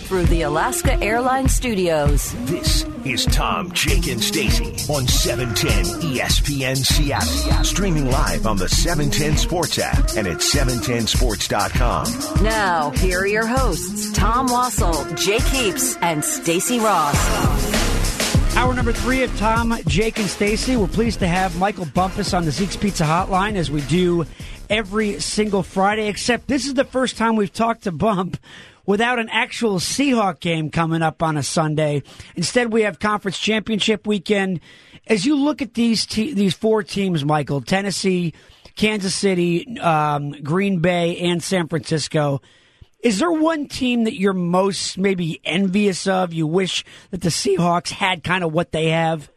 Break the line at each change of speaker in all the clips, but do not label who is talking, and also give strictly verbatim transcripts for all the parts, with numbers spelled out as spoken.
through the Alaska Airlines Studios.
This is Tom, Jake, and Stacy on seven ten E S P N Seattle. Streaming live on the seven ten Sports app and at seven ten sports dot com.
Now, here are your hosts, Tom Wassel, Jake Heaps, and Stacy Ross.
Hour number three of Tom, Jake, and Stacy. We're pleased to have Michael Bumpus on the Zeke's Pizza Hotline, as we do every single Friday, except this is the first time we've talked to Bump without an actual Seahawk game coming up on a Sunday. Instead, we have Conference Championship weekend. As you look at these te- these four teams, Michael, Tennessee, Kansas City, um, Green Bay, and San Francisco, is there one team that you're most maybe envious of? You wish that the Seahawks had kind of what they have?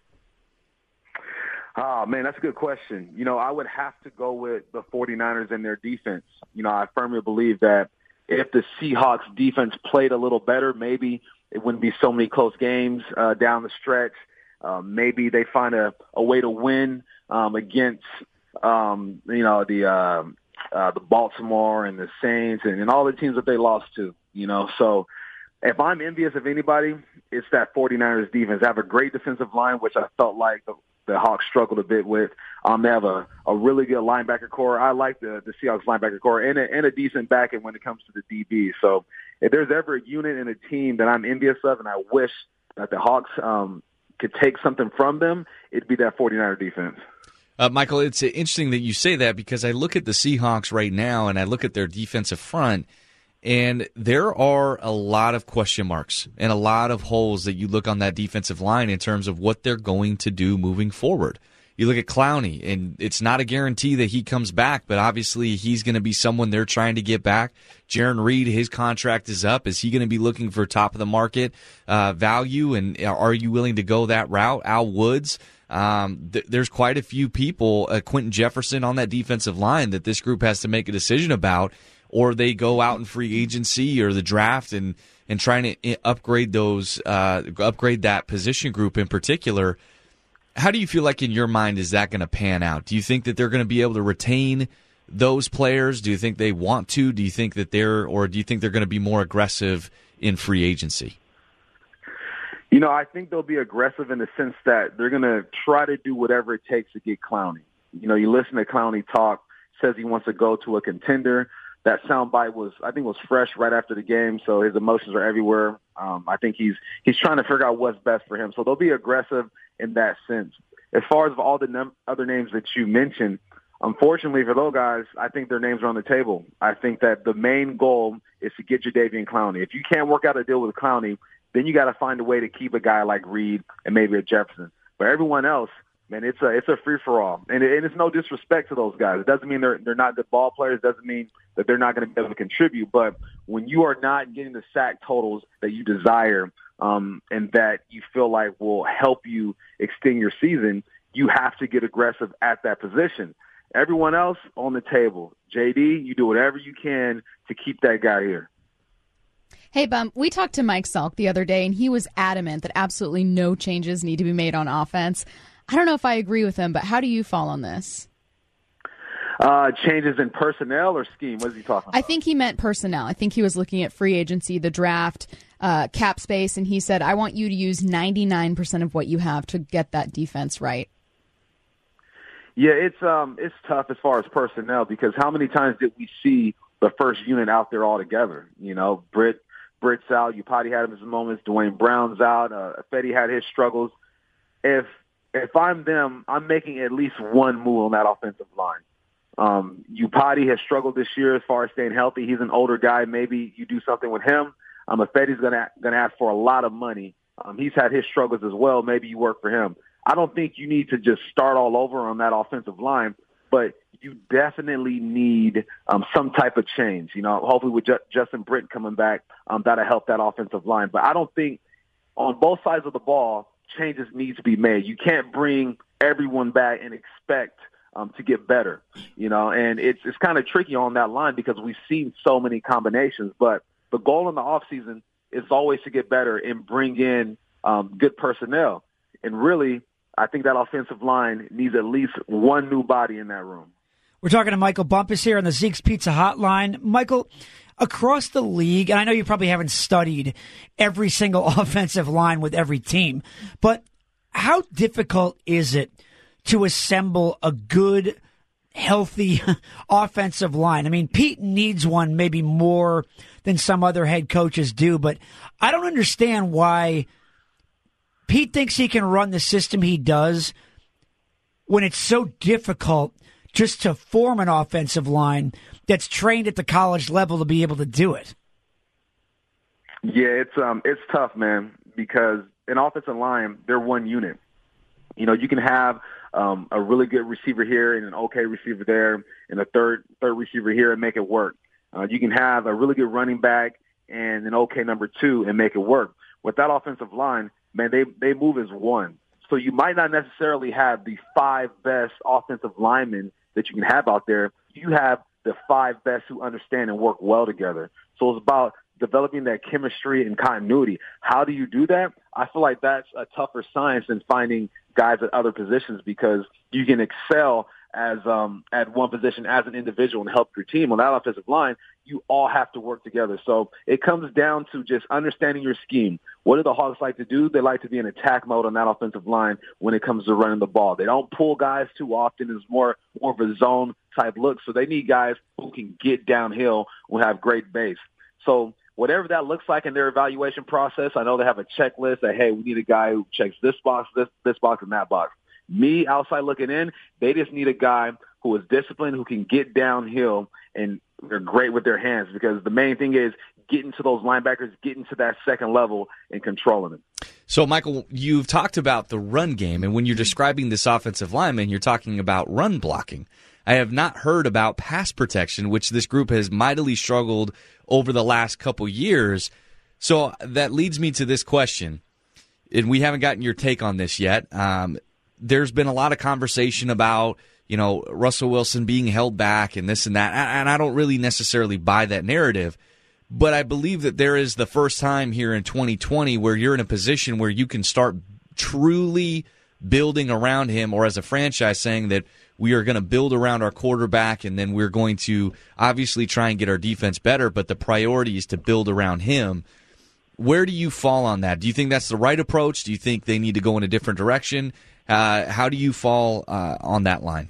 Oh, man, that's a good question. You know, I would have to go with the 49ers and their defense. You know, I firmly believe that if the Seahawks defense played a little better, maybe it wouldn't be so many close games uh, down the stretch. Um, maybe they find a, a way to win um, against, um, you know, the uh, uh, the Baltimore and the Saints and, and all the teams that they lost to, you know. So if I'm envious of anybody, it's that 49ers defense. They have a great defensive line, which I felt like the, the Hawks struggled a bit with. Um, they have a, a really good linebacker core. I like the, the Seahawks linebacker core and a, and a decent back end when it comes to the D B. So if there's ever a unit in a team that I'm envious of and I wish that the Hawks um, could take something from them, it'd be that 49er defense.
Uh, Michael, it's interesting that you say that because I look at the Seahawks right now and I look at their defensive front, and there are a lot of question marks and a lot of holes that you look on that defensive line in terms of what they're going to do moving forward. You look at Clowney, and it's not a guarantee that he comes back, but obviously he's going to be someone they're trying to get back. Jaron Reed, his contract is up. Is he going to be looking for top-of-the-market uh, value, and are you willing to go that route? Al Woods, um, th- there's quite a few people, uh, Quentin Jefferson on that defensive line that this group has to make a decision about, or they go out in free agency or the draft and, and trying to upgrade those, uh, upgrade that position group in particular. How do you feel like in your mind is that going to pan out? Do you think that they're going to be able to retain those players? Do you think they want to? Do you think that they're, or do you think they're going to be more aggressive in free agency?
You know, I think they'll be aggressive in the sense that they're going to try to do whatever it takes to get Clowney. You know, you listen to Clowney talk, says he wants to go to a contender. That soundbite was, I think, was fresh right after the game, so his emotions are everywhere. Um, I think he's he's trying to figure out what's best for him. So they'll be aggressive in that sense. As far as all the num- other names that you mentioned, unfortunately for those guys, I think their names are on the table. I think that the main goal is to get Jadeveon Clowney. If you can't work out a deal with Clowney, then you got to find a way to keep a guy like Reed and maybe a Jefferson. But everyone else, man, it's a it's a free for all, and, it, and it's no disrespect to those guys. It doesn't mean they're they're not good ball players. It doesn't mean that they're not going to be able to contribute. But when you are not getting the sack totals that you desire, um, and that you feel like will help you extend your season, you have to get aggressive at that position. Everyone else on the table. J D, you do whatever you can to keep that guy here.
Hey, Bump, we talked to Mike Salk the other day, and he was adamant that absolutely no changes need to be made on offense. I don't know if I agree with him, but how do you fall on this?
Uh, changes in personnel or scheme? What is he talking about?
I think he meant personnel. I think he was looking at free agency, the draft, uh, cap space, and he said, I want you to use ninety-nine percent of what you have to get that defense right.
Yeah, it's um, it's tough as far as personnel because how many times did we see the first unit out there all together? You know, Britt, Britt's out, Upati had his moments, Dwayne Brown's out, uh, Fetty had his struggles. If if I'm them, I'm making at least one move on that offensive line. Um, Upati has struggled this year as far as staying healthy. He's an older guy. Maybe you do something with him. Um, Fetty's gonna gonna ask for a lot of money. Um, he's had his struggles as well. Maybe you work for him. I don't think you need to just start all over on that offensive line, but you definitely need um, some type of change. You know, hopefully with Ju- Justin Britt coming back, um, that'll help that offensive line. But I don't think on both sides of the ball, changes need to be made. You can't bring everyone back and expect um, to get better, you know, and it's it's kind of tricky on that line because we've seen so many combinations. But the goal in the offseason is always to get better and bring in um, good personnel. And really, I think that offensive line needs at least one new body in that room.
We're talking to Michael Bumpus here on the Zeke's Pizza Hotline. Michael, across the league, and I know you probably haven't studied every single offensive line with every team, but how difficult is it to assemble a good, healthy offensive line? I mean, Pete needs one maybe more than some other head coaches do, but I don't understand why Pete thinks he can run the system he does when it's so difficult just to form an offensive line that's trained at the college level to be able to do it.
Yeah, it's um it's tough, man, because an offensive line, they're one unit. You know, you can have um, a really good receiver here and an okay receiver there and a third third receiver here and make it work. Uh, you can have a really good running back and an okay number two and make it work. With that offensive line, man, they, they move as one. So you might not necessarily have the five best offensive linemen that you can have out there. You have the five best who understand and work well together. So it's about developing that chemistry and continuity. How do you do that? I feel like that's a tougher science than finding guys at other positions, because you can excel as um, at one position as an individual and help your team. On that offensive line, you all have to work together. So it comes down to just understanding your scheme. What do the Hawks like to do? They like to be in attack mode on that offensive line when it comes to running the ball. They don't pull guys too often. It's more, more of a zone type look. So they need guys who can get downhill, who have great base. So whatever that looks like in their evaluation process, I know they have a checklist that, hey, we need a guy who checks this box, this, this box, and that box. Me, outside looking in, they just need a guy who is disciplined, who can get downhill, and they're great with their hands, because the main thing is getting to those linebackers, getting to that second level and controlling them.
So, Michael, you've talked about the run game, and when you're describing this offensive lineman, you're talking about run blocking. I have not heard about pass protection, which this group has mightily struggled over the last couple years. So that leads me to this question, and we haven't gotten your take on this yet. Um, there's been a lot of conversation about, you know, Russell Wilson being held back and this and that, and I don't really necessarily buy that narrative, but I believe that there is the first time here in twenty twenty where you're in a position where you can start truly building around him, or as a franchise saying that we are going to build around our quarterback, and then we're going to obviously try and get our defense better, but the priority is to build around him. Where do you fall on that? Do you think that's the right approach? Do you think they need to go in a different direction? Uh, how do you fall uh, on that line?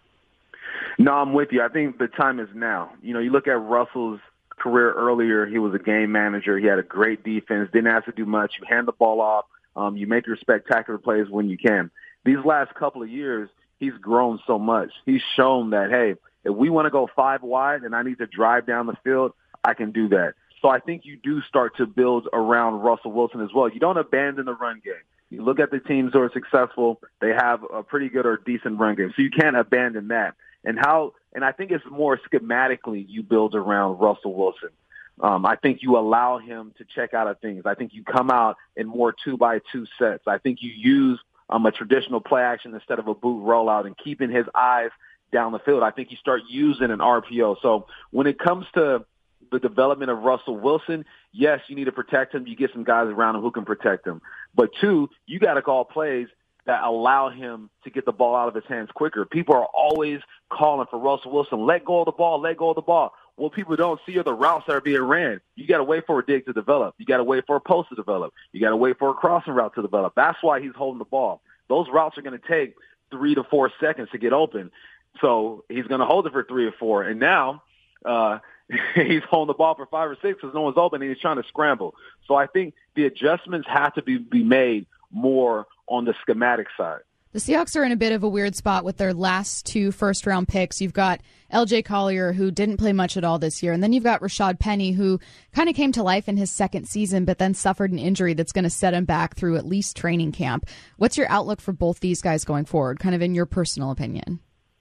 No, I'm with you. I think the time is now. You know, you look at Russell's career earlier, he was a game manager. He had a great defense, didn't have to do much. You hand the ball off. Um, you make your spectacular plays when you can. These last couple of years, he's grown so much. He's shown that, hey, if we want to go five wide and I need to drive down the field, I can do that. So I think you do start to build around Russell Wilson as well. You don't abandon the run game. You look at the teams who are successful, they have a pretty good or decent run game. So you can't abandon that. And how, and I think it's more schematically you build around Russell Wilson. Um, I think you allow him to check out of things. I think you come out in more two by two sets. I think you use um, a traditional play action instead of a boot rollout and keeping his eyes down the field. I think you start using an R P O. So when it comes to the development of Russell Wilson, yes, you need to protect him. You get some guys around him who can protect him. But two, you got to call plays that allow him to get the ball out of his hands quicker. People are always calling for Russell Wilson, let go of the ball, let go of the ball. What people don't see are the routes that are being ran. You got to wait for a dig to develop. You got to wait for a post to develop. You got to wait for a crossing route to develop. That's why he's holding the ball. Those routes are going to take three to four seconds to get open. So he's going to hold it for three or four. And now uh, he's holding the ball for five or six because no one's open and he's trying to scramble. So I think the adjustments have to be, be made more on the schematic side.
The Seahawks are in a bit of a weird spot with their last two first-round picks. You've got L J Collier, who didn't play much at all this year, and then you've got Rashad Penny, who kind of came to life in his second season, but then suffered an injury that's going to set him back through at least training camp. What's your outlook for both these guys going forward, kind of in your personal opinion?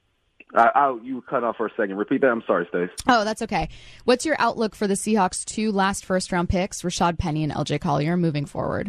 I, I, you cut off for a second. Repeat that. I'm sorry, Stace.
Oh, that's okay. What's your outlook for the Seahawks' two last first-round picks, Rashad Penny and L J Collier, moving forward?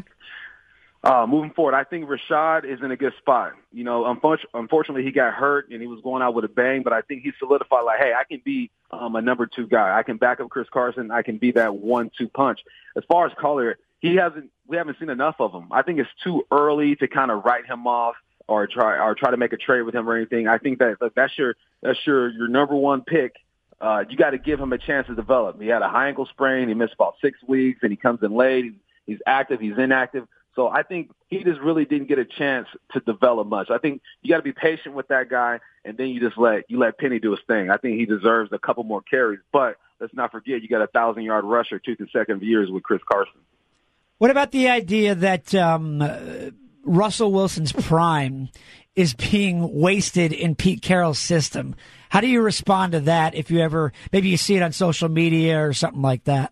Uh, moving forward, I think Rashad is in a good spot. You know, unfortunately, he got hurt and he was going out with a bang, but I think he solidified like, hey, I can be um, a number two guy. I can back up Chris Carson. I can be that one two punch. As far as Collier, he hasn't, we haven't seen enough of him. I think it's too early to kind of write him off or try or try to make a trade with him or anything. I think that that's your that's your your number one pick uh, you got to give him a chance to develop. He had a high ankle sprain. He missed about six weeks, and he comes in late. He's, he's active. He's inactive. So I think he just really didn't get a chance to develop much. I think you got to be patient with that guy, and then you just let you let Penny do his thing. I think he deserves a couple more carries, but let's not forget you got a thousand-yard rusher two consecutive years with Chris Carson.
What about the idea that um, Russell Wilson's prime is being wasted in Pete Carroll's system? How do you respond to that if you ever, maybe you see it on social media or something like that?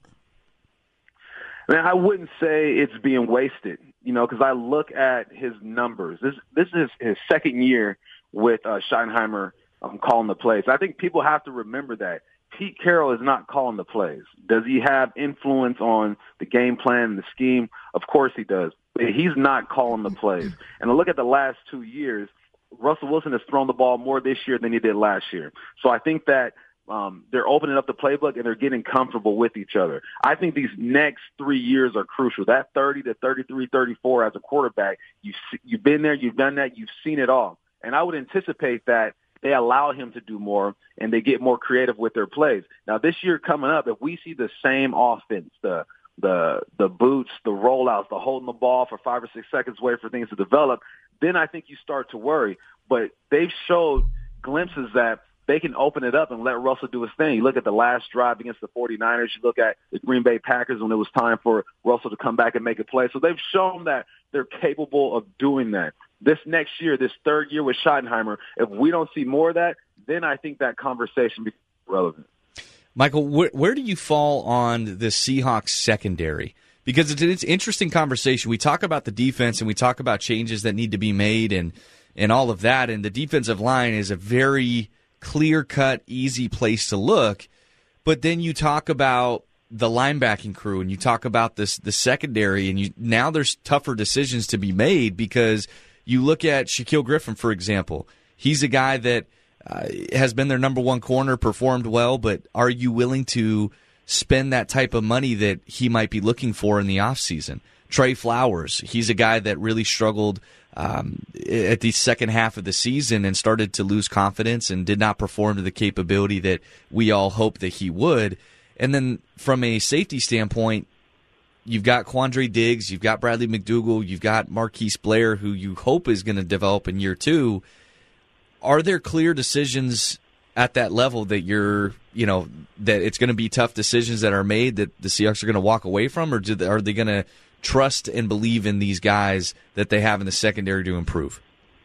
Man, I wouldn't say it's being wasted, you know, because I look at his numbers. This this is his second year with uh, Schottenheimer um, calling the plays. I think people have to remember that. Pete Carroll is not calling the plays. Does he have influence on the game plan and the scheme? Of course he does. But he's not calling the plays. And I look at the last two years, Russell Wilson has thrown the ball more this year than he did last year. So I think that um, they're opening up the playbook and they're getting comfortable with each other. I think these next three years are crucial. That thirty to thirty-three, thirty-four as a quarterback, you've, you've been there, you've done that, you've seen it all. And I would anticipate that they allow him to do more and they get more creative with their plays. Now, this year coming up, if we see the same offense, the the the boots, the rollouts, the holding the ball for five or six seconds, wait for things to develop, then I think you start to worry. But they've showed glimpses that they can open it up and let Russell do his thing. You look at the last drive against the 49ers. You look at the Green Bay Packers when it was time for Russell to come back and make a play. So they've shown that they're capable of doing that. This next year, this third year with Schottenheimer, if we don't see more of that, then I think that conversation becomes relevant.
Michael, where, where do you fall on the Seahawks secondary? Because it's, it's an interesting conversation. We talk about the defense and we talk about changes that need to be made and, and all of that, and the defensive line is a very clear-cut, easy place to look. But then you talk about the linebacking crew and you talk about this the secondary, and you now there's tougher decisions to be made because you look at Shaquill Griffin, for example. He's a guy that uh, has been their number one corner, performed well, but are you willing to spend that type of money that he might be looking for in the offseason? Trey Flowers, he's a guy that really struggled um, at the second half of the season and started to lose confidence and did not perform to the capability that we all hoped that he would. And then from a safety standpoint, you've got Quandre Diggs, you've got Bradley McDougald, you've got Marquise Blair, who you hope is going to develop in year two. Are there clear decisions at that level that you're, you know, that it's going to be tough decisions that are made that the Seahawks are going to walk away from, or do they, are they going to trust and believe in these guys that they have in the secondary to improve?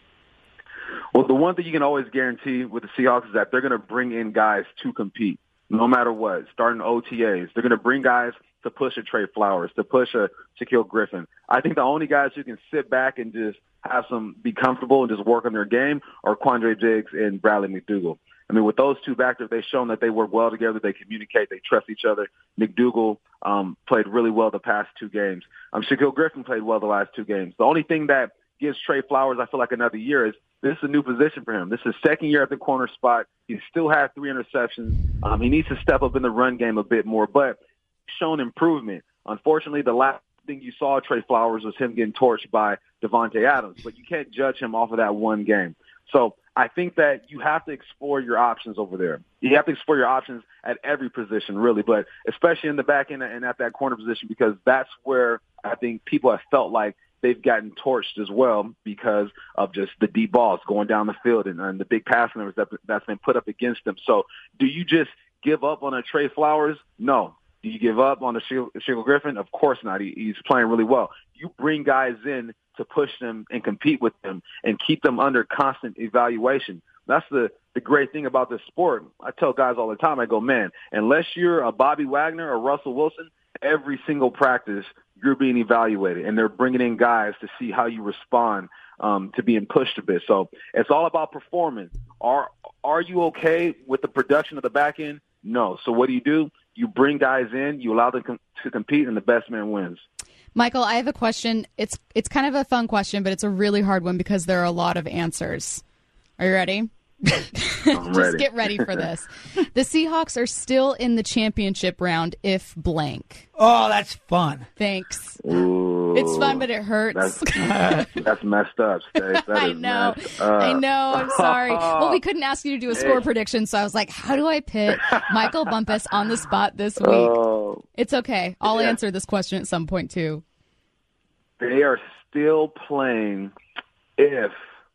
Well, the one thing you can always guarantee with the Seahawks is that they're going to bring in guys to compete, no matter what, starting O T As. They're going to bring guys to push a Trey Flowers, to push a Shaquill Griffin. I think the only guys who can sit back and just have some, be comfortable and just work on their game are Quandre Diggs and Bradley McDougald. I mean, with those two back there, they've shown that they work well together. They communicate. They trust each other. McDougald um, played really well the past two games. Um, Shaquill Griffin played well the last two games. The only thing that gives Trey Flowers, I feel like, another year is this is a new position for him. This is his second year at the corner spot. He still has three interceptions. Um, he needs to step up in the run game a bit more, but shown improvement. Unfortunately, the last thing you saw of Trey Flowers was him getting torched by Devontae Adams, but you can't judge him off of that one game. So I think that you have to explore your options over there. You have to explore your options at every position, really, but especially in the back end and at that corner position, because that's where I think people have felt like they've gotten torched as well because of just the deep balls going down the field and, and the big pass numbers that, that's been put up against them. So do you just give up on a Trey Flowers? No. Do you give up on a Shaquill Griffin? Of course not. He, he's playing really well. You bring guys in to push them and compete with them and keep them under constant evaluation. That's the, the great thing about this sport. I tell guys all the time, I go, man, unless you're a Bobby Wagner or Russell Wilson, every single practice you're being evaluated, and they're bringing in guys to see how you respond um, to being pushed a bit. So it's all about performance. Are, are you okay with the production of the back end? No. So what do you do? You bring guys in, you allow them com- to compete, and the best man wins.
Michael, I have a question. It's it's kind of a fun question, but it's a really hard one because there are a lot of answers. Are you ready?
I'm
Just
ready.
get ready for this. The Seahawks are still in the championship round if blank.
Oh, that's fun.
Thanks.
Ooh.
It's fun, but it hurts.
That's, that's messed up, Stace. That
I
is
know.
messed up.
I know. I'm sorry. Well, we couldn't ask you to do a score prediction, so I was like, how do I pit Michael Bumpus on the spot this week?
Oh.
It's okay. I'll
Yeah.
answer this question at some point, too.
They are still playing if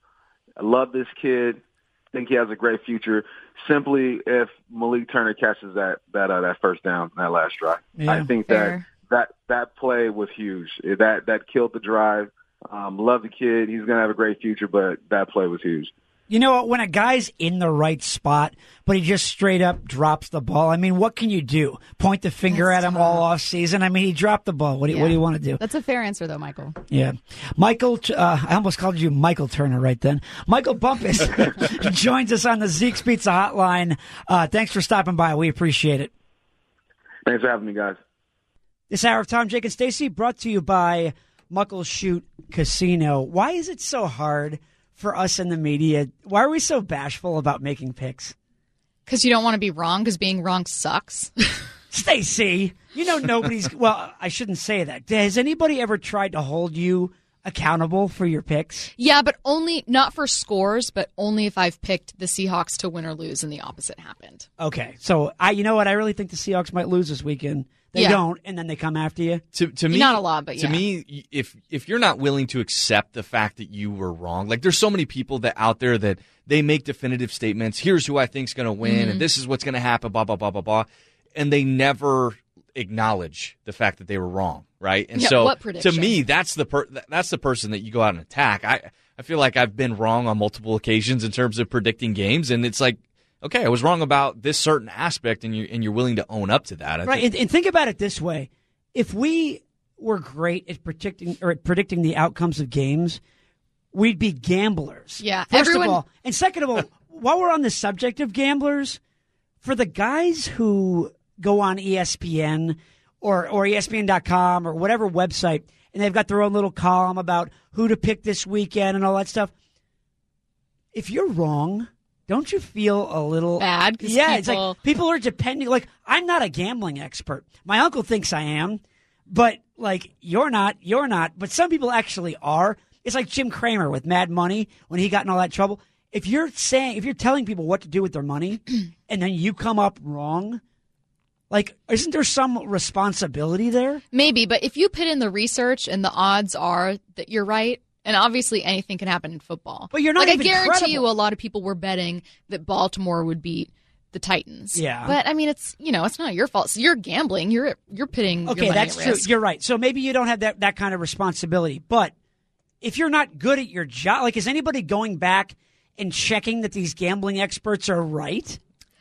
I love this kid, think he has a great future, simply if Malik Turner catches that that uh, that first down, that last drive.
Yeah.
I think
Fair.
that that that play was huge. That that killed the drive. Um, love the kid. He's going to have a great future, but that play was huge.
You know what? When a guy's in the right spot, but he just straight up drops the ball, I mean, what can you do? Point the finger
That's
at him
tough.
all off season? I mean, he dropped the ball. What do you,
Yeah.
what do you want to do?
That's a fair answer, though, Michael.
Yeah. Michael, uh, I almost called you Michael Turner right then. Michael Bumpus joins us on the Zeke's Pizza Hotline. Uh, thanks for stopping by. We appreciate it.
Thanks for having me, guys.
This hour of Tom, Jake, and Stacey brought to you by Muckleshoot Casino. Why is it so hard for us in the media? Why are we so bashful about making picks?
Because you don't want to be wrong, because being wrong sucks.
Stacey, you know nobody's... Well, I shouldn't say that. Has anybody ever tried to hold you accountable for your picks?
Yeah, but only, not for scores, but only if I've picked the Seahawks to win or lose and the opposite happened.
Okay, so I, you know what? I really think the Seahawks might lose this weekend. They
Yeah.
don't, and then they come after you.
To, to me,
Not a lot, but
to
yeah.
me, if if you're not willing to accept the fact that you were wrong, like there's so many people that out there that they make definitive statements. Here's who I think's going to win,
Mm-hmm.
and this is what's going to happen. Blah blah blah blah blah, and they never acknowledge the fact that they were wrong, right? And
Yeah,
so,
what
to
prediction?
me, that's the per- that's the person that you go out and attack. I I feel like I've been wrong on multiple occasions in terms of predicting games, and it's like, okay, I was wrong about this certain aspect, and you and you're willing to own up to that. I
Right,
think-
and, and think about it this way. If we were great at predicting or at predicting the outcomes of games, we'd be gamblers.
Yeah,
First
everyone-
of all, and second of all, while we're on the subject of gamblers, for the guys who go on E S P N or or E S P N dot com or whatever website, and they've got their own little column about who to pick this weekend and all that stuff. If you're wrong, don't you feel a little
Bad, 'cause
Yeah, it's
people-
like people are depending. Like, I'm not a gambling expert. My uncle thinks I am, but like you're not. You're not. But some people actually are. It's like Jim Cramer with Mad Money when he got in all that trouble. If you're saying, if you're telling people what to do with their money, and then you come up wrong, like, isn't there some responsibility there?
Maybe, but if you put in the research and the odds are that you're right, and obviously anything can happen in football.
But you're not
like,
even
I guarantee
credible.
you a lot of people were betting that Baltimore would beat the Titans.
Yeah.
But I mean, it's, you know, it's not your fault. So you're gambling. You're you're putting
Okay,
your money
that's
at
true.
risk.
You're right. So maybe you don't have that, that kind of responsibility. But if you're not good at your job, like, is anybody going back and checking that these gambling experts are right?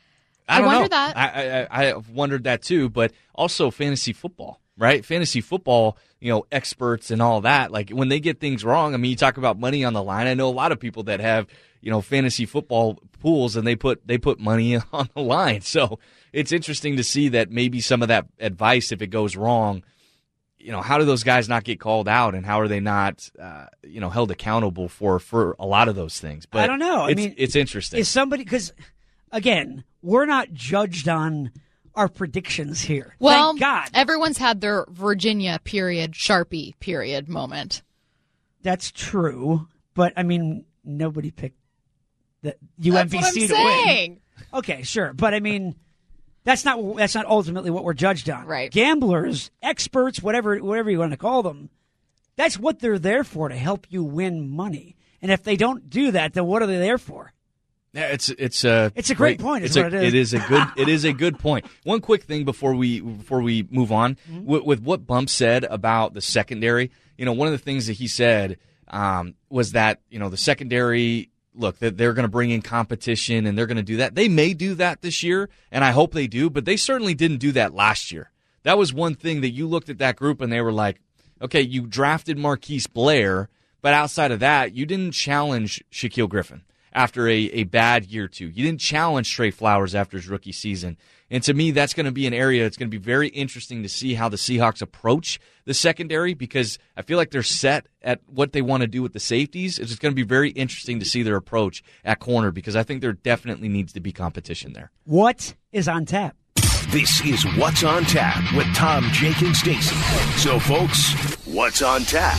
I don't
I wonder
know.
that.
I, I I've wondered that too, but also fantasy football, right? Fantasy football, you know, experts and all that. Like when they get things wrong, I mean, you talk about money on the line. I know a lot of people that have, you know, fantasy football pools, and they put they put money on the line. So it's interesting to see that maybe some of that advice, if it goes wrong, you know, how do those guys not get called out, and how are they not, uh, you know, held accountable for for a lot of those things? But
I don't know. I
it's,
mean,
it's interesting.
Is somebody, because again, we're not judged on our predictions here.
Well,
Thank God.
everyone's had their Virginia period, Sharpie period moment.
That's true. But I mean, nobody picked the
That's
U M B C
what I'm
to
saying.
win. Okay, sure. But I mean, that's not that's not ultimately what we're judged on.
Right.
Gamblers, experts, whatever whatever you want to call them, that's what they're there for, to help you win money. And if they don't do that, then what are they there for?
Yeah, it's it's a
It's a great point, is
It's a,
what it is.
It is a good it is a good point. One quick thing before we before we move on
Mm-hmm.
with, with what Bump said about the secondary. You know, one of the things that he said um, was that you know the secondary. Look, that they're going to bring in competition and they're going to do that. They may do that this year, and I hope they do. But they certainly didn't do that last year. That was one thing that you looked at that group and they were like, okay, you drafted Marquise Blair, but outside of that, you didn't challenge Shaquille Griffin after a, a bad year two. You didn't challenge Trey Flowers after his rookie season. And to me, that's going to be an area that's going to be very interesting to see how the Seahawks approach the secondary, because I feel like they're set at what they want to do with the safeties. It's just going to be very interesting to see their approach at corner, because I think there definitely needs to be competition there.
What is on tap?
This is What's on Tap with Tom, Jake, and Stacey. So, folks, what's on tap.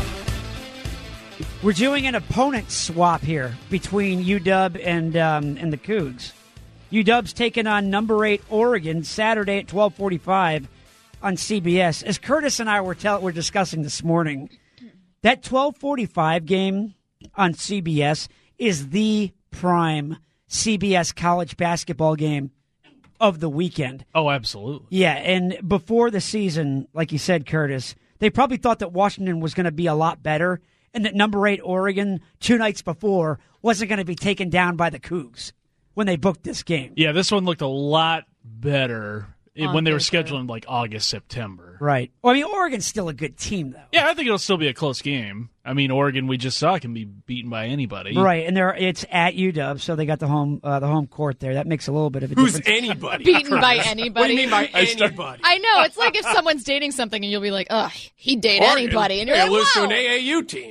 We're doing an opponent swap here between U W and um, and the Cougs. U W's taking on number eight Oregon Saturday at twelve forty-five on C B S. As Curtis and I were tell- were discussing this morning, that twelve forty-five game on C B S is the prime C B S college basketball game of the weekend.
Oh, absolutely.
Yeah, and before the season, like you said, Curtis, they probably thought that Washington was going to be a lot better and that number eight Oregon two nights before wasn't going to be taken down by the Cougs when they booked this game.
Yeah, this one looked a lot better
On
when they were
paper.
scheduling like August, September.
Right. Well, I mean, Oregon's still a good team, though.
Yeah, I think it'll still be a close game. I mean, Oregon, we just saw, can be beaten by anybody.
Right, and they're, it's at U W, so they got the home uh, the home court there. That makes a little bit of a
Who's
difference.
anybody?
Beaten by anybody.
What do you mean by
I start-
anybody?
I know. It's like if someone's dating something and you'll be like, ugh, he'd date
Oregon,
anybody. And you're
they
like,
lose
wow.
to an A A U team.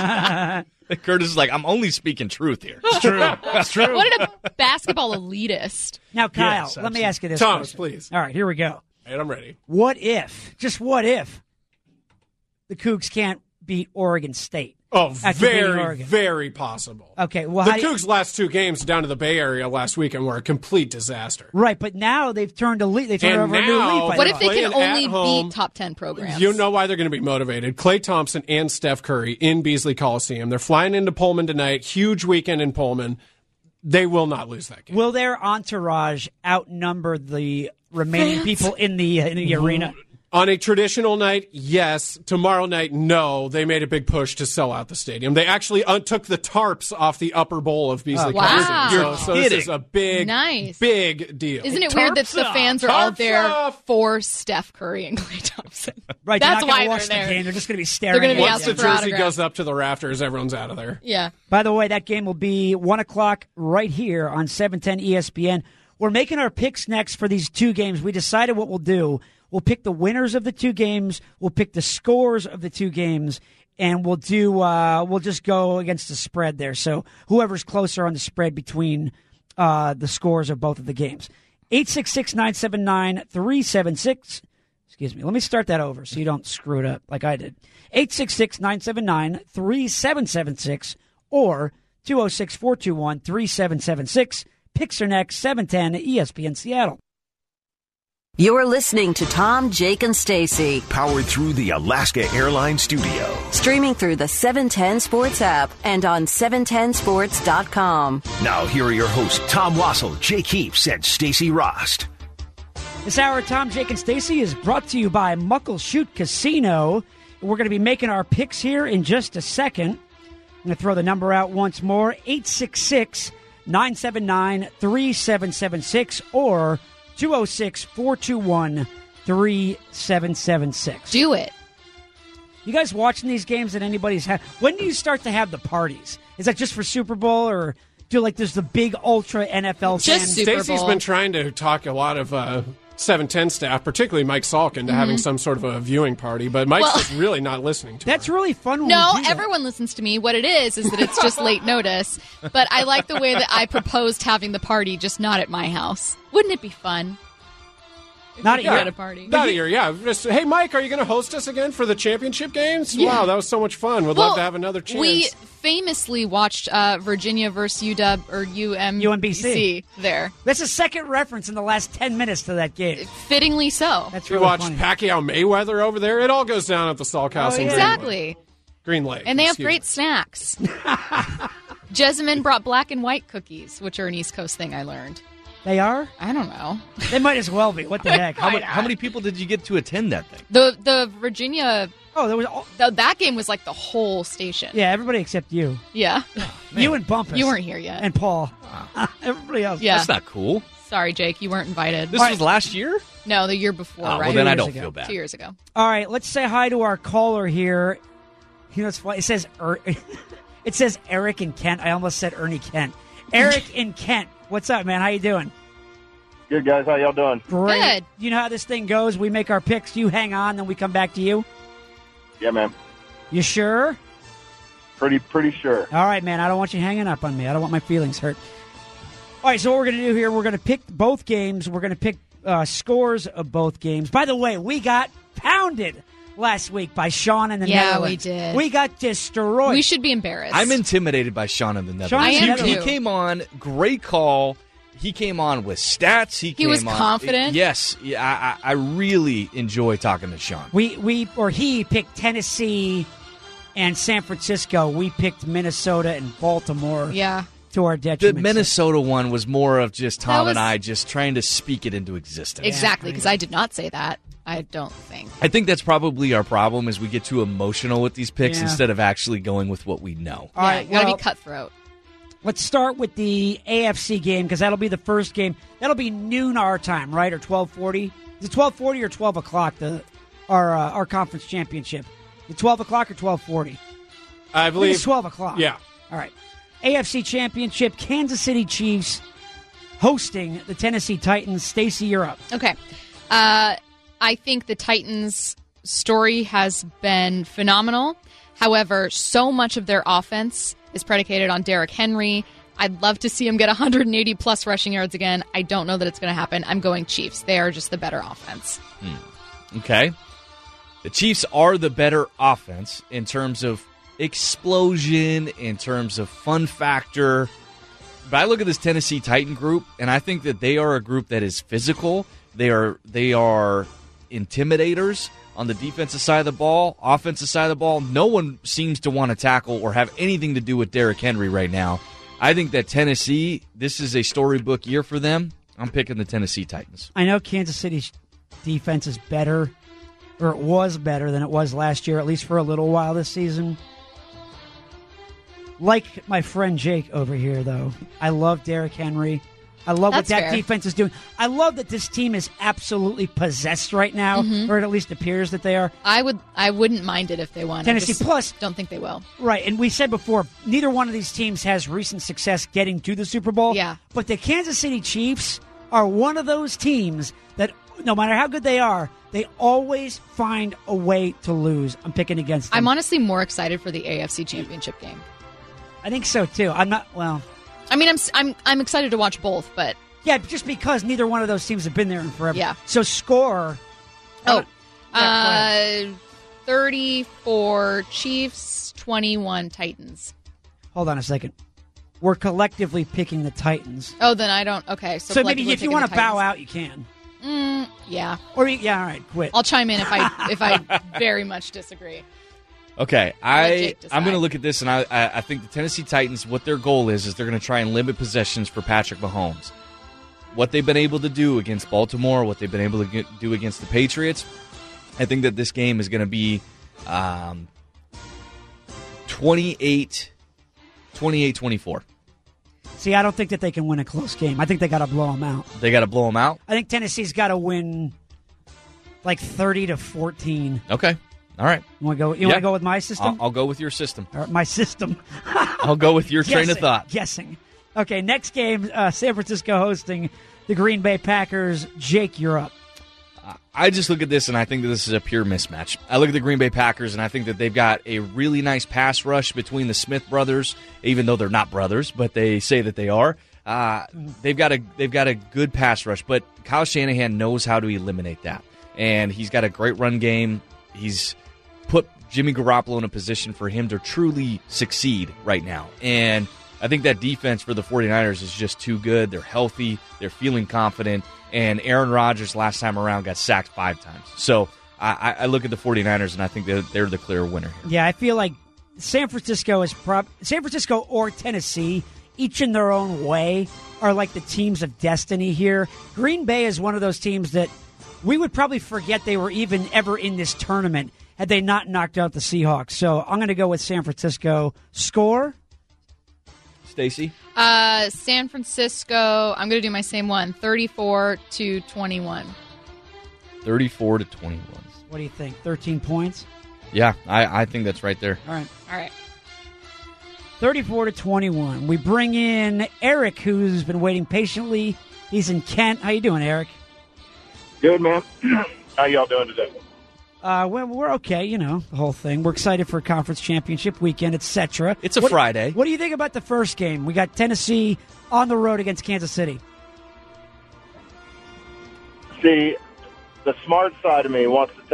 Curtis is like, I'm only speaking truth here.
It's true. It's true.
What a basketball elitist.
Now, Kyle,
Yes,
let me
absolutely.
ask you this
Thomas,
question.
please.
All right, here we go.
And I'm ready.
What if, just what if, the Cougs can't beat Oregon State?
Oh,
After beating
very,
Oregon.
very possible.
Okay, well,
The
how do you-
Cougs' last two games down to the Bay Area last weekend were a complete disaster.
right, but now they've turned a leaf. They turned
And
over a new
now-
leaf. I
What if
thought.
they can
Playing
only
at home,
beat top ten programs?
You know why they're going to be motivated. Klay Thompson and Steph Curry in Beasley Coliseum. They're flying into Pullman tonight. Huge weekend in Pullman. They will not lose that game.
Will their entourage outnumber the remaining people in the uh, in the arena?
On a traditional night, yes. Tomorrow night, no. They made a big push to sell out the stadium. They actually un- took the tarps off the upper bowl of Beasley
Oh,
wow.
Coliseum. So, so this
kidding.
is a big,
Nice.
big deal.
Isn't it weird that the
Tarps
fans are all
Tarps
there
off.
for Steph Curry and Klay Thompson?
Right,
That's
they're not
why
gonna watch
they're
the
there.
game. They're just going to be staring.
They're gonna
at
be
it.
Once the
asking for
jersey
autographs.
goes up to the rafters, everyone's out of there.
Yeah.
By the way, that game will be one o'clock right here on seven ten E S P N. We're making our picks next for these two games. We decided what we'll do. We'll pick the winners of the two games. We'll pick the scores of the two games, and we'll do. Uh, we'll just go against the spread there. So whoever's closer on the spread between uh, the scores of both of the games. eight six six, nine seven nine, three seven six. Excuse me. Let me start that over so you don't screw it up like I did. eight six six, nine seven nine, three seven seven six or two oh six, four two one, three seven seven six. Picks are next, seven ten E S P N Seattle.
You're listening to Tom, Jake, and Stacy,
Powered through the Alaska Airlines studio.
streaming through the seven ten Sports app and on seven ten sports dot com.
Now here are your hosts, Tom Wassel, Jake Heaps, and Stacy Rost.
This hour of Tom, Jake, and Stacy is brought to you by Muckleshoot Casino. We're going to be making our picks here in just a second. I'm going to throw the number out once more, eight six six, nine seven nine, three seven seven six or two oh six, four two one, three seven seven six.
Do it.
You guys watching these games at anybody's house? When do you start to have the parties? Is that just for Super Bowl or do like there's the big ultra N F L
Just
fans?
Super
Stacey's
Bowl.
been trying to talk a lot of uh, seven ten staff, particularly Mike Salkin, to having some sort of a viewing party, but Mike's
Well-
just really not listening to
That's
her.
really fun when
No,
we do that.
everyone listens to me. What it is is that it's just late notice. But I like the way that I proposed having the party, just not at my house. Wouldn't it be fun? If
Not
we
at
could
your-
get a party.
Not a year, yeah. Just, hey, Mike, are you going to host us again for the championship games?
Yeah.
Wow, that was so much fun. Would
Well,
love to have another chance.
We famously watched uh, Virginia versus U W or U M
U M B C.
there.
That's a second reference in the last ten minutes to that game.
Fittingly so.
That's
we
really
watched
funny.
Pacquiao Mayweather over there. It all goes down at the Salk House
Oh,
in
yeah.
Green-
Exactly.
Green Lake.
And they have
excuse
great
me.
snacks. Jessamine brought black and white cookies, which are an East Coast thing I learned.
They are?
I don't know.
They might as well be. What the heck?
How, many, how many people did you get to attend that thing?
The the Virginia
Oh, there was all,
the, that game was like the whole station.
yeah, everybody except you.
Yeah.
You and Bumpus.
You weren't here yet.
And Paul. Everybody else.
Yeah.
That's not cool.
Sorry, Jake, you weren't invited.
This was last year?
No, the year before,
Oh,
right?
well, then I
Two
don't
years ago.
feel bad.
Two years ago.
All right, let's say hi to our caller here. You know what's funny? It says er- it says Eric in Kent. I almost said Ernie Kent. Eric in Kent. What's up, man? How you doing?
Good, guys. How y'all doing?
Great.
Good.
You know how this thing goes. We make our picks. You hang on, then we come back to you.
Yeah, man.
You sure?
Pretty, pretty sure.
All right, man. I don't want you hanging up on me. I don't want my feelings hurt. All right, so what we're going to do here, we're going to pick both games. We're going to pick uh, scores of both games. By the way, we got pounded last week by Sean and the
Yeah,
Netherlands.
we did.
We got destroyed.
We should be embarrassed.
I'm intimidated by Sean in the Netherlands.
Sean
I am
he, he
too.
came on, great call. He came on with stats. He,
He
came
was
on,
confident.
Yes, yeah, I, I I really enjoy talking to Sean.
We we or he picked Tennessee and San Francisco. We picked Minnesota and Baltimore.
Yeah.
To our
The
detriment.
Minnesota one was more of just Tom
That
and
was-
I just trying to speak it into existence.
Exactly, because I did not say that. I don't think.
I think that's probably our problem is we get too emotional with these picks
Yeah.
instead of actually going with what we know.
All
yeah,
right,
gotta
well,
be cutthroat.
let's start with the A F C game because that'll be the first game. That'll be noon our time, right, or twelve forty? Is it twelve forty or twelve o'clock? The our uh, our conference championship. Is it twelve o'clock or twelve forty?
I
I think
believe
it's twelve o'clock.
Yeah.
All right. A F C Championship. Kansas City Chiefs hosting the Tennessee Titans. Stacey, you're up.
Okay. Uh, I think the Titans' story has been phenomenal. However, so much of their offense is predicated on Derrick Henry. I'd love to see him get one hundred eighty plus rushing yards again. I don't know that it's going to happen. I'm going Chiefs. They are just the better offense.
Okay. The Chiefs are the better offense in terms of explosion, in terms of fun factor. But I look at this Tennessee Titan group, and I think that they are a group that is physical. They are they are intimidators on the defensive side of the ball, offensive side of the ball. No one seems to want to tackle or have anything to do with Derrick Henry right now. I think that Tennessee, this is a storybook year for them. I'm picking the Tennessee Titans.
I know Kansas City's defense is better, or it was better than it was last year, at least for a little while this season. Like my friend Jake over here, though, I love Derrick Henry. I love
That's
what that
fair.
defense is doing. I love that this team is absolutely possessed right now,
Mm-hmm.
or it at least appears that they are.
I would. I wouldn't mind it if they won.
Tennessee
I just
plus-
don't think they will.
Right, and we said before, neither one of these teams has recent success getting to the Super Bowl.
Yeah.
But the Kansas City Chiefs are one of those teams that, no matter how good they are, they always find a way to lose. I'm picking against them.
I'm honestly more excited for the A F C Championship game.
I think so, too. I'm not, well,
I mean, I'm I'm I'm excited to watch both, but
yeah, just because neither one of those teams have been there in forever.
Yeah.
So score.
oh,
Yeah, go
uh, thirty-four Chiefs, twenty-one Titans.
Hold on a second. We're collectively picking the Titans.
Oh, then I don't. Okay, so,
So, maybe
collectively
if you
picking
want
the
to bow
Titans.
out, you can.
Mm, yeah,
Or, you, yeah, all right, quit.
I'll chime in if I if I very much disagree.
Okay,
let
I
Jake decide.
I'm going to look at this, and I, I I think the Tennessee Titans, what their goal is, is they're going to try and limit possessions for Patrick Mahomes. What they've been able to do against Baltimore, what they've been able to get, do against the Patriots, I think that this game is going to be um, twenty-eight twenty-four.
See, I don't think that they can win a close game. I think they got to blow them out.
They got to blow them out.
I think Tennessee's got to win like thirty to fourteen.
Okay, all right.
You want to go? You
Yeah.
want to go with my system?
I'll, I'll go with your system.
Or my system.
I'll go with your train of
Guessing,
thought.
Guessing. Okay, next game, uh, San Francisco hosting the Green Bay Packers. Jake, you're up.
I just look at this and I think that this is a pure mismatch. I look at the Green Bay Packers and I think that they've got a really nice pass rush between the Smith brothers, even though they're not brothers, but they say that they are. Uh, they've got a they've got a good pass rush, but Kyle Shanahan knows how to eliminate that, and he's got a great run game. He's put Jimmy Garoppolo in a position for him to truly succeed right now, and I think that defense for the 49ers is just too good. They're healthy. They're feeling confident. And Aaron Rodgers last time around got sacked five times. So I, I look at the 49ers, and I think that they're the clear winner here.
Yeah, I feel like San Francisco is prob- San Francisco or Tennessee, each in their own way, are like the teams of destiny here. Green Bay is one of those teams that we would probably forget they were even ever in this tournament had they not knocked out the Seahawks. So I'm going to go with San Francisco. Score?
Stacey?
Uh, San Francisco. I'm going to do my same one. thirty-four to twenty-one.
thirty-four to twenty-one.
What do you think? thirteen points?
Yeah, I, I think that's right there.
All right.
All right.
thirty-four to twenty-one. We bring in Eric, who's been waiting patiently. He's in Kent. How you doing, Eric?
Good, man. How y'all doing today?
Uh, well, we're okay, you know, the whole thing. We're excited for conference championship weekend, et cetera.
It's a
What-
Friday.
What do you think about the first game? We got Tennessee on the road against Kansas City.
See, the smart side of me wants to take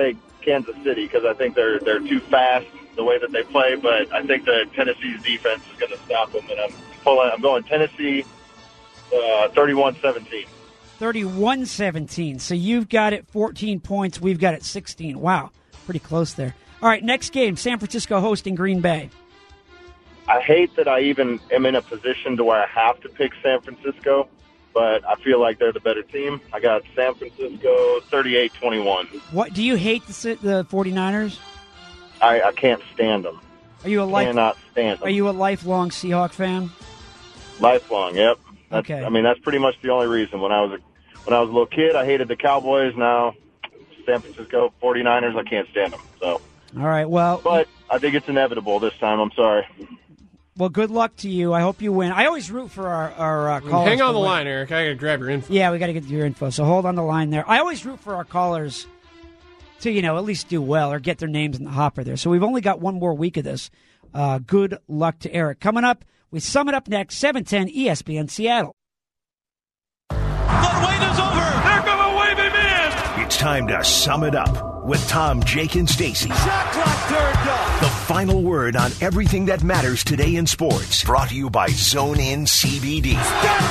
Kansas City because I think they're they're too fast the way that they play. But I think that Tennessee's defense is going to stop them, and I'm pulling. I'm going Tennessee, uh, thirty-one seventeen.
thirty-one seventeen. So you've got it fourteen points. We've got it sixteen. Wow, pretty close there. All right, next game, San Francisco hosting Green Bay.
I hate that I even am in a position to where I have to pick San Francisco, but I feel like they're the better team. I got San Francisco thirty-eight twenty-one.
What do you hate the the 49ers?
I, I can't stand them.
Are you a life,
cannot stand them.
Are you a lifelong Seahawk fan?
Lifelong, yep. That's,
Okay.
I mean, that's pretty much the only reason. When I was a, when I was a little kid, I hated the Cowboys. Now, San Francisco 49ers, I can't stand them. So,
All right, well,
but I think it's inevitable this time. I'm sorry.
well, good luck to you. I hope you win. I always root for our, our uh, callers.
Hang on
to
the
win.
line, Eric. I got to grab your info.
Yeah, we got to get your info. So hold on the line there. I always root for our callers to, you know, at least do well or get their names in the hopper there. So we've only got one more week of this. Uh, good luck to Eric. Coming up, we sum it up next, seven ten E S P N Seattle.
The wait is over. They're going to wave him in.
It's time to sum it up with Tom, Jake, and Stacy.
Shot clock turned off.
The final word on everything that matters today in sports. Brought to you by Zone In C B D.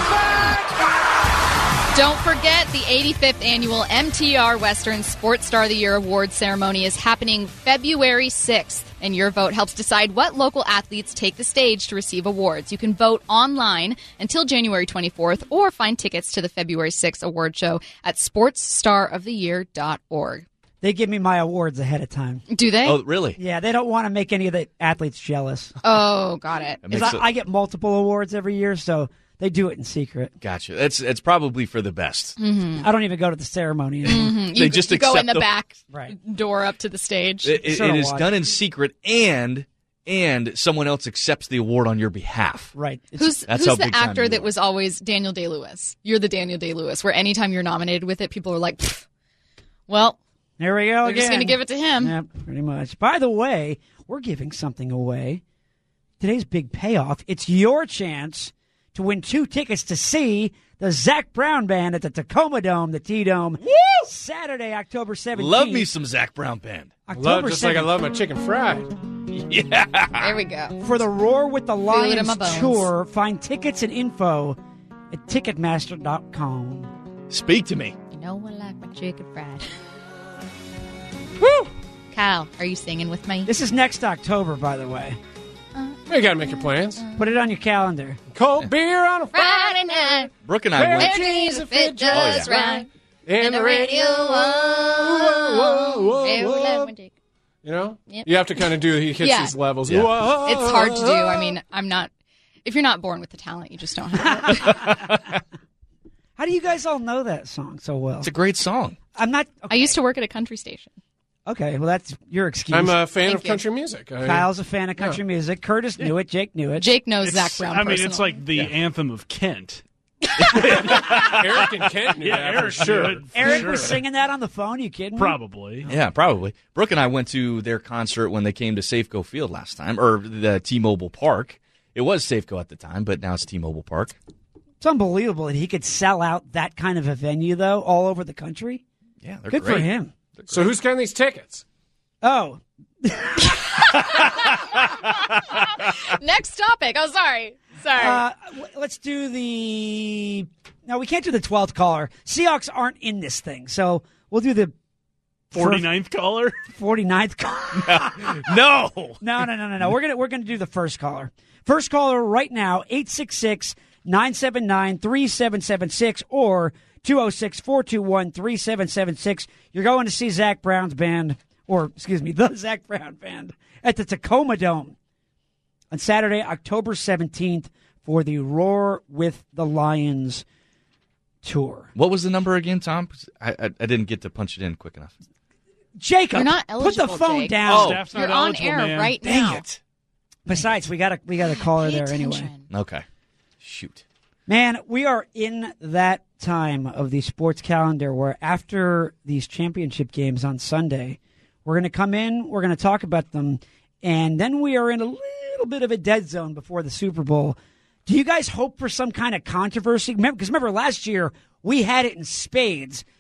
Don't forget, the eighty-fifth annual M T R Western Sports Star of the Year Awards ceremony is happening February sixth, and your vote helps decide what local athletes take the stage to receive awards. You can vote online until January twenty-fourth or find tickets to the February sixth award show at sports star of the year dot org.
They give me my awards ahead of time.
Do they?
Oh, really?
Yeah, they don't want to make any of the athletes jealous.
Oh, got it.
That
'Cause
makes
I,
it-
I get multiple awards every year, so they do it in secret.
Gotcha. That's it's probably for the best.
I don't even go to the ceremony anymore.
Mm-hmm.
They
you,
just
you go in
accept
the
them.
back
Right.
door up to the stage.
It, it-
Sort
it
of
is
watch.
done in secret, and and someone else accepts the award on your behalf.
Right. It's-
Who's,
That's
who's
how
the
big time
actor
you
that
are.
was always Daniel Day-Lewis? You're the Daniel Day-Lewis, where anytime you're nominated with it, people are like, "Pfft, well,
there we go
we're just
again.
going to give it to him.
Yeah, pretty much. By the way, we're giving something away. Today's big payoff. It's your chance to win two tickets to see the Zach Brown Band at the Tacoma Dome, the T-Dome, Saturday, October seventeenth.
Love me some Zach Brown Band.
October
Love, just like I love my
seventeenth.
chicken fried.
Yeah.
There we go.
For the Roar with the
it in
Lions
my bones.
tour, find tickets and info at ticketmaster dot com.
Speak to me.
You know I like my chicken fried. Woo! Kyle, are you singing with me?
This is next October, by the way.
You got to make your plans.
Put it on your calendar.
Cold beer on a
Friday night,
Brooke and I went.
dreams will fit just
Oh, yeah.
right.
and the radio. Whoa, whoa, whoa,
Every
whoa.
love and take-
You know,
Yep.
you have to kind of do. He hits
Yeah.
these levels.
Yeah.
Whoa.
It's hard to do. I mean, I'm not. If you're not born with the talent, you just don't have it.
How do you guys all know that song so well?
It's a great song.
I'm not.
I used to work at a country station.
Okay, well, that's your excuse.
I'm a fan
Thank
of
you.
country music. I,
Kyle's a fan of country music. Curtis knew it. Jake knew it.
Jake knows
It's-
Zach Brown.
I mean, it's
personally.
like the anthem of Kent.
Eric and Kent knew
Yeah,
that
Eric
for sure.
knew it, for
Eric
sure.
was singing that on the phone. You kidding me?
Probably.
Yeah, probably. Brooke and I went to their concert when they came to Safeco Field last time, or the T-Mobile Park. It was Safeco at the time, but now it's T-Mobile Park.
It's unbelievable that he could sell out that kind of a venue, though, all over the country.
Yeah, they're
Good
great.
for him.
So who's getting these tickets?
Oh,
Next topic. Oh, sorry. Sorry.
uh, w- let's do the. No, we can't do the twelfth caller. Seahawks aren't in this thing, so we'll do the
forty-ninth caller?
forty-ninth caller.
No.
No, no, no, no, no. We're gonna we're gonna do the first caller. First caller right now, eight six six, nine seven nine, three seven seven six or two oh six, four two one, three seven seven six. You're going to see Zach Brown's band, or excuse me, the Zach Brown Band at the Tacoma Dome on Saturday, October seventeenth for the Roar with the Lions tour.
What was the number again, Tom? I, I I didn't get to punch it in quick enough.
Jacob,
You're not
put
eligible,
the phone
Jake.
down.
Oh.
Staff's not
You're on
eligible,
air
man.
right
Dang
now.
it.
Besides, we got a we got a caller
Pay
there anyway.
attention.
Okay. Shoot.
Man, we are in that time of the sports calendar where after these championship games on Sunday, we're going to come in, we're going to talk about them, and then we are in a little bit of a dead zone before the Super Bowl. Do you guys hope for some kind of controversy? Because remember, remember last year we had it in spades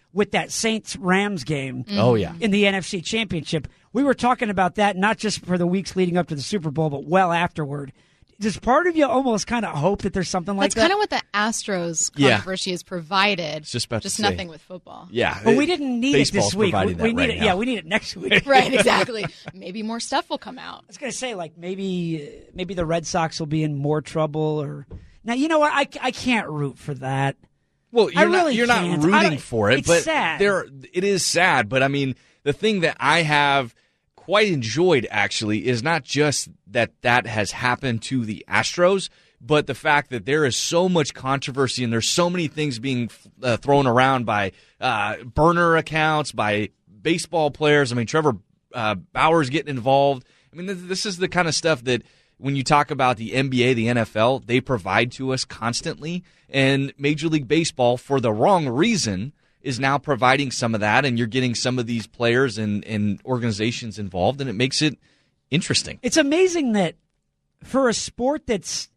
with that Saints-Rams game.
Oh, yeah.
In the N F C Championship. We were talking about that not just for the weeks leading up to the Super Bowl, but well afterward. Does part of you almost kind of hope that there's something like
That's
that?
That's kind of what the Astros controversy
yeah.
has provided.
Just about
just
to say.
nothing with football.
Yeah,
but we didn't need it this week. We,
that
we need
right
it.
Now.
Yeah, we need it next week.
Right, exactly. Maybe more stuff will come out.
I was going to say, like maybe maybe the Red Sox will be in more trouble, or now you know what? I, I can't root for that.
Well, you're
I
not
really
you're
can't.
not rooting for it,
it's
but
sad.
there it is sad. But I mean, the thing that I have quite enjoyed actually is not just that that has happened to the Astros, but the fact that there is so much controversy and there's so many things being uh, thrown around by uh, burner accounts, by baseball players. I mean, Trevor uh, Bauer's getting involved. I mean, th- this is the kind of stuff that when you talk about the N B A, the N F L, they provide to us constantly. And Major League Baseball, for the wrong reason, is now providing some of that, and you're getting some of these players and, and organizations involved, and it makes it interesting.
It's amazing that for a sport that's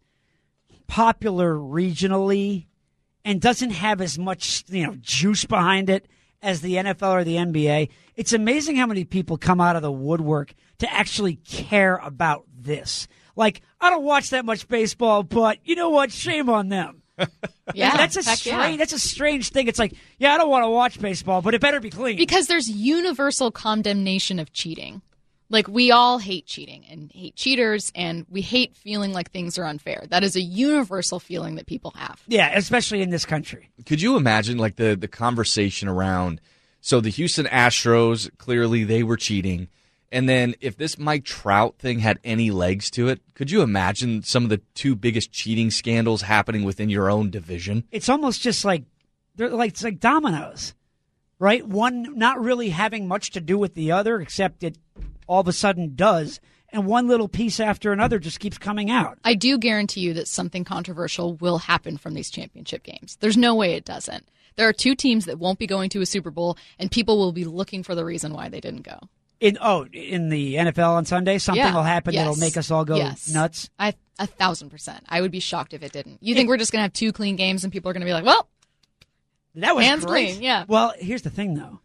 popular regionally and doesn't have as much, you know, juice behind it as the N F L or the N B A, it's amazing how many people come out of the woodwork to actually care about this. Like, I don't watch that much baseball, but you know what? Shame on them.
Yeah,
that's a
heck
strange.
yeah.
That's a strange thing. It's like, yeah, I don't want to watch baseball, but it better be clean.
Because there's universal condemnation of cheating. Like, we all hate cheating and hate cheaters, and we hate feeling like things are unfair. That is a universal feeling that people have.
Yeah, especially in this country.
Could you imagine, like, the, the conversation around, so the Houston Astros, clearly they were cheating, and then if this Mike Trout thing had any legs to it, could you imagine some of the two biggest cheating scandals happening within your own division?
It's almost just like they're like it's like dominoes, right? One not really having much to do with the other, except it all of a sudden does, and one little piece after another just keeps coming out.
I do guarantee you that something controversial will happen from these championship games. There's no way it doesn't. There are two teams that won't be going to a Super Bowl, and people will be looking for the reason why they didn't go.
In oh, in the N F L on Sunday, something
Yeah.
will happen
Yes.
that'll make us all go
Yes.
nuts.
I a thousand percent. I would be shocked if it didn't. You think we're just going to have two clean games and people are going to be like, well,
That was
hands
great.
clean, yeah.
Well, here's the thing, though.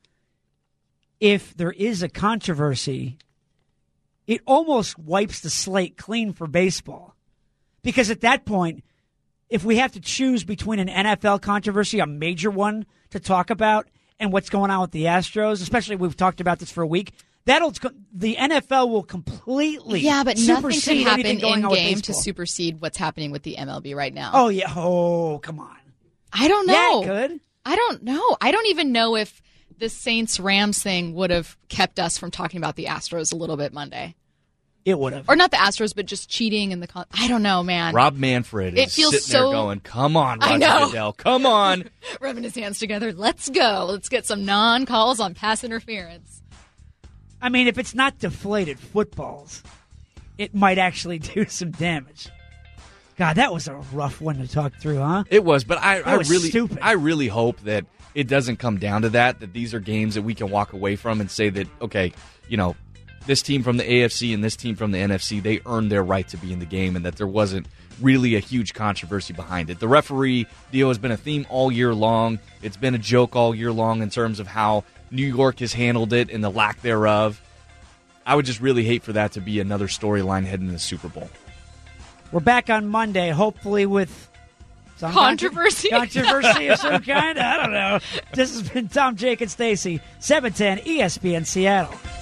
If there is a controversy, it almost wipes the slate clean for baseball. Because at that point, if we have to choose between an N F L controversy, a major one to talk about, and what's going on with the Astros, especially we've talked about this for a week, that'll the N F L will completely
yeah, but nothing can
supersede
happen
anything going
in
on with
game to
baseball.
supersede what's happening with the M L B right now.
Oh, yeah. Oh, come on.
I don't know.
Yeah, it could.
I don't know. I don't even know if the Saints-Rams thing would have kept us from talking about the Astros a little bit Monday.
It would have.
Or not the Astros, but just cheating and the con- I don't know, man.
Rob Manfred
It
is
feels
sitting
so-
there going, come on,
I
Roger
know.
Goodell, come on.
Rubbing his hands together. Let's go. Let's get some non-calls on pass interference.
I mean, if it's not deflated footballs, it might actually do some damage. God, that was a rough one to talk through, huh?
It was, but I, I
was
really,
stupid.
I really hope that it doesn't come down to that. That these are games that we can walk away from and say that, okay, you know, this team from the A F C and this team from the N F C, they earned their right to be in the game, and that there wasn't really a huge controversy behind it. The referee deal has been a theme all year long. It's been a joke all year long in terms of how New York has handled it and the lack thereof. I would just really hate for that to be another storyline heading to the Super Bowl.
We're back on Monday, hopefully with some
Controversy?
Contro- controversy of some kind. I don't know. This has been Tom, Jake, and Stacy, seven ten E S P N Seattle.